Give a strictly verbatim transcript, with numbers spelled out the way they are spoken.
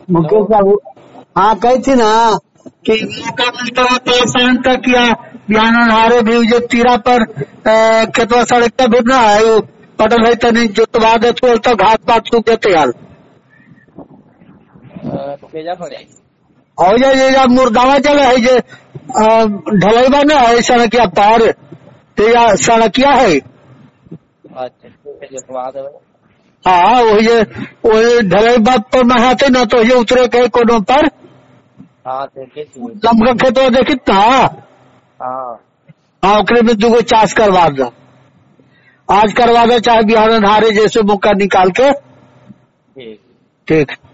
मुकेश बाबू, हाँ कही थी ना कि मौका मिलता है तो शाम तक या बिहान हारे भी जो तीरा पर खेतवा सड़क भी ना है वो पटल भाई तनी जोतवा दे तो घास पात सूख जाते हाल और ये जब मुर्दावा जगह है जो ढलैबा न है सड़किया पर तो या सड़किया है। हाँ वही वही ढलैबा पर नहाते न तो ये उतरे के कोनो पर लमका खेतवा देखी ना। हाँ ओकरे में दूगो चाष करवा दो, आज करवा दो चाहे बिहान हारे जैसे मौका निकाल के। ठीक ठीक।